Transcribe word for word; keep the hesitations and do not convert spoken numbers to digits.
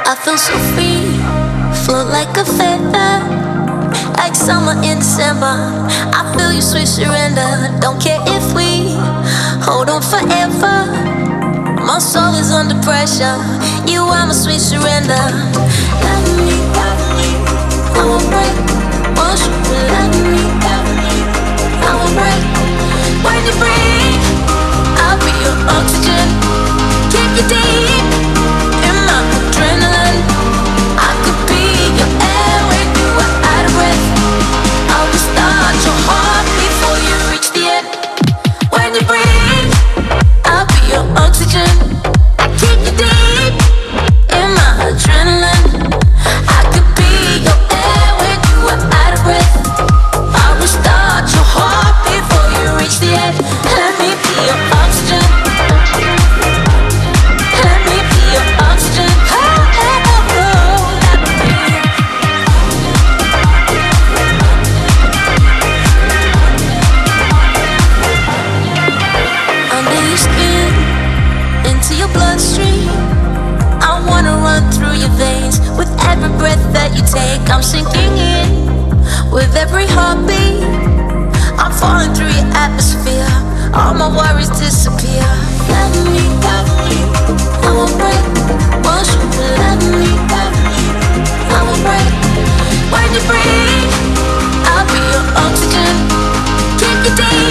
I feel so free, float like a feather, like summer in December. I feel your sweet surrender. Don't care if we hold on forever. My soul is under pressure. You are my sweet surrender. Love me, love me, I won't break. Won't you love me, love me, I won't break. When you breathe, I'll be your oxygen. Kick you deep in my adrenaline. I could be your air when you are out of breath. I will start your heart before you reach the end. When you breathe, I'll be your oxygen. I kick you deep in my adrenaline. I could be your air when you are out of breath. I will start your heart before you reach the end. Let me be your oxygen. Let me be your oxygen. Oh, oh, oh, let me be. Under your skin, into your bloodstream. I wanna run through your veins. With every breath that you take, I'm sinking in. With every heartbeat, I'm falling through your atmosphere. All my worries disappear. Love me, love me, I won't break. Won't you love me, love me, I won't break. When you breathe, I'll be your oxygen. Kick you deep